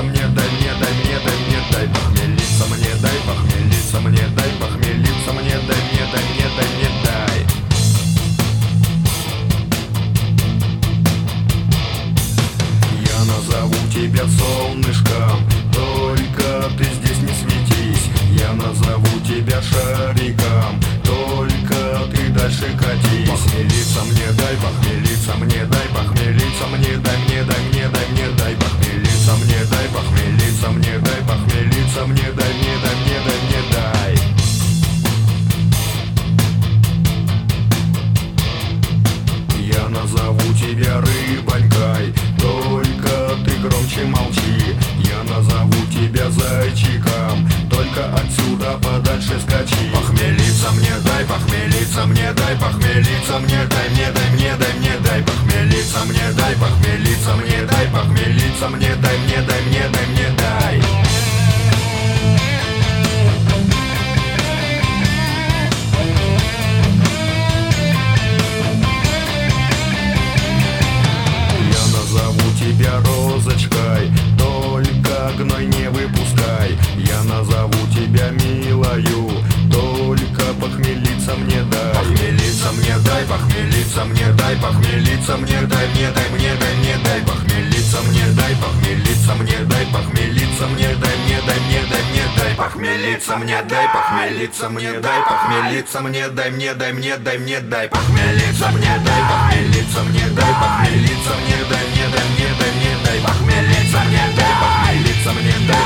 похмелиться мне, дай мне, дай мне, дай мне, дай похмелиться мне, дай похмелиться мне, дай похмелиться мне, дай мне, дай мне, дай мне, дай. Я назову тебя солнышком, только ты здесь не светись. Я назову тебя шариком, только ты дальше катись. Похмелиться мне, дай похмелиться мне, дай похмелиться мне, дай мне, дай мне, дай мне, дай похмелиться мне, дай похмелиться мне, дай похмелиться мне, дай мне, дай мне, дай мне, дай. Я назову тебя рыбонькой, только ты громче молчи. Я назову тебя зайчиком, только отсюда подальше скачи. Похмелиться мне, дай похмелиться мне, дай похмелиться мне, дай мне, дай мне, дай мне, дай похмелиться мне, дай похмелиться мне, дай похмелиться мне, дай мне, дай мне, дай мне, дай. Назову тебя розочкой, только гной не выпускай. Я назову тебя милою, только похмелиться мне дай. Похмелиться мне дай, похмелиться мне дай, похмелиться мне дай мне, дай мне, дай мне, дай похмелиться мне дай, похмелиться мне дай, похмелиться мне дай мне, дай мне, дай мне, дай похмелиться мне дай, похмелиться мне дай, похмелиться мне дай мне, дай мне, дай мне, дай похмелиться мне дай, похмелиться мне дай, похмелиться мне дай мне, дай мне, дай мне, дай похмелиться мне дай, похмелиться мне дай.